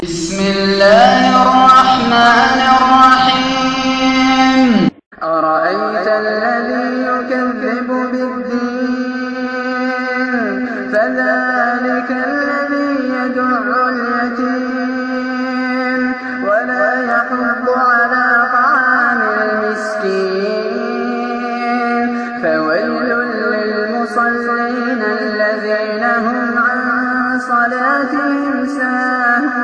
بسم الله الرحمن الرحيم أرأيت الذي يكذب بالدين فذلك الذي يدع اليتيم ولا يحض على طعام المسكين فويل للمصلين الذين هم عن صلاتهم ساهون